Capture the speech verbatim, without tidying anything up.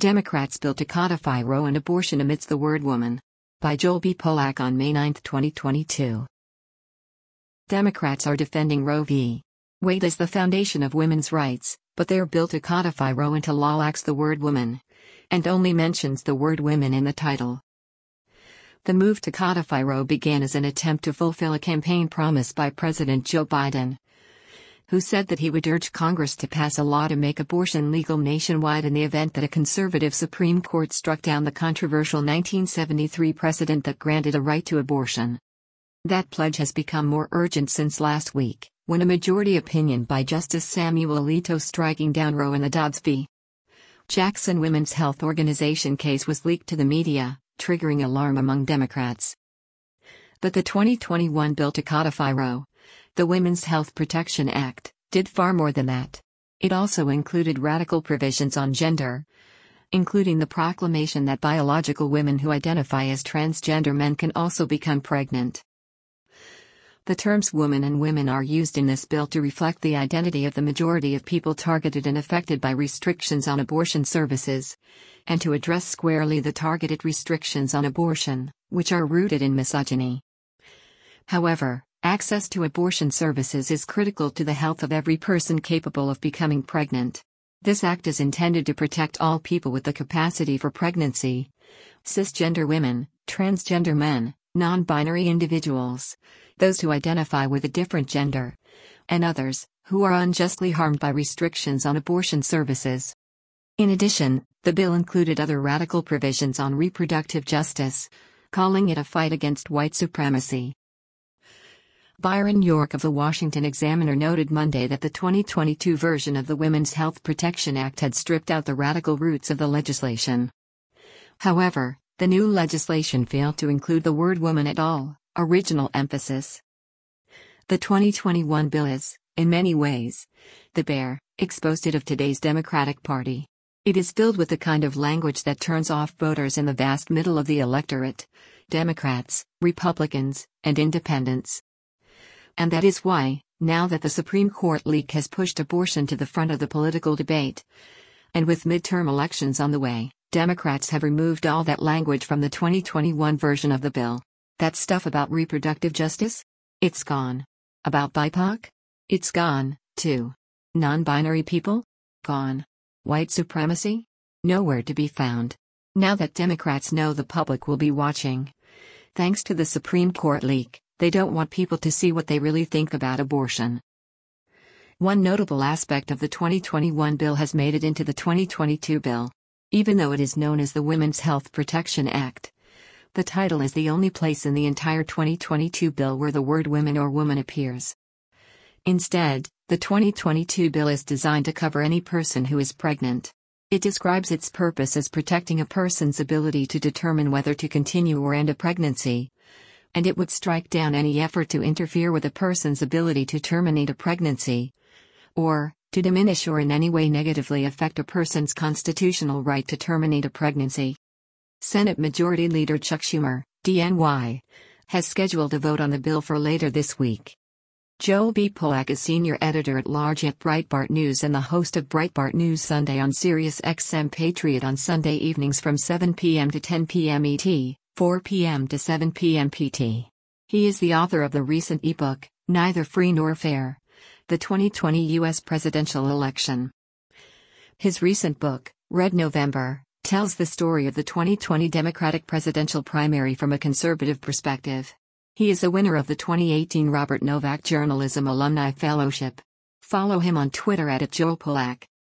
Democrats bill to codify Roe and abortion amidst the word woman. By Joel B. Polak on May ninth, twenty twenty-two. Democrats are defending Roe v. Wade as the foundation of women's rights, but their bill to codify Roe into law lacks the word woman, and only mentions the word women in the title. The move to codify Roe began as an attempt to fulfill a campaign promise by President Joe Biden, who said that he would urge Congress to pass a law to make abortion legal nationwide in the event that a conservative Supreme Court struck down the controversial nineteen seventy-three precedent that granted a right to abortion. That pledge has become more urgent since last week, when a majority opinion by Justice Samuel Alito striking down Roe in the Dobbs v. Jackson Women's Health Organization case was leaked to the media, triggering alarm among Democrats. But the twenty twenty-one bill to codify Roe, the Women's Health Protection Act, did far more than that. It also included radical provisions on gender, including the proclamation that biological women who identify as transgender men can also become pregnant. The terms woman and women are used in this bill to reflect the identity of the majority of people targeted and affected by restrictions on abortion services, and to address squarely the targeted restrictions on abortion, which are rooted in misogyny. However, access to abortion services is critical to the health of every person capable of becoming pregnant. This act is intended to protect all people with the capacity for pregnancy: cisgender women, transgender men, non-binary individuals, those who identify with a different gender, and others who are unjustly harmed by restrictions on abortion services. In addition, the bill included other radical provisions on reproductive justice, calling it a fight against white supremacy. Byron York of the Washington Examiner noted Monday that the twenty twenty-two version of the Women's Health Protection Act had stripped out the radical roots of the legislation. However, the new legislation failed to include the word woman at all, original emphasis. The twenty twenty-one bill is, in many ways, the bare, exposed it of today's Democratic Party. It is filled with the kind of language that turns off voters in the vast middle of the electorate: Democrats, Republicans, and Independents. And that is why, now that the Supreme Court leak has pushed abortion to the front of the political debate, and with midterm elections on the way, Democrats have removed all that language from the twenty twenty-one version of the bill. That stuff about reproductive justice? It's gone. About B I P O C? It's gone, too. Non-binary people? Gone. White supremacy? Nowhere to be found. Now that Democrats know the public will be watching, thanks to the Supreme Court leak, they don't want people to see what they really think about abortion. One notable aspect of the twenty twenty-one bill has made it into the twenty twenty-two bill. Even though it is known as the Women's Health Protection Act, the title is the only place in the entire twenty twenty-two bill where the word women or woman appears. Instead, the twenty twenty-two bill is designed to cover any person who is pregnant. It describes its purpose as protecting a person's ability to determine whether to continue or end a pregnancy, and it would strike down any effort to interfere with a person's ability to terminate a pregnancy, or to diminish or in any way negatively affect a person's constitutional right to terminate a pregnancy. Senate Majority Leader Chuck Schumer, D N Y, has scheduled a vote on the bill for later this week. Joel B. Polak is senior editor-at-large at Breitbart News and the host of Breitbart News Sunday on Sirius X M Patriot on Sunday evenings from seven p m to ten p m E T, four p m to seven p m P T. He is the author of the recent ebook, Neither Free Nor Fair: The twenty twenty U S Presidential Election. His recent book, Red November, tells the story of the twenty twenty Democratic presidential primary from a conservative perspective. He is a winner of the twenty eighteen Robert Novak Journalism Alumni Fellowship. Follow him on Twitter at Joel Polak.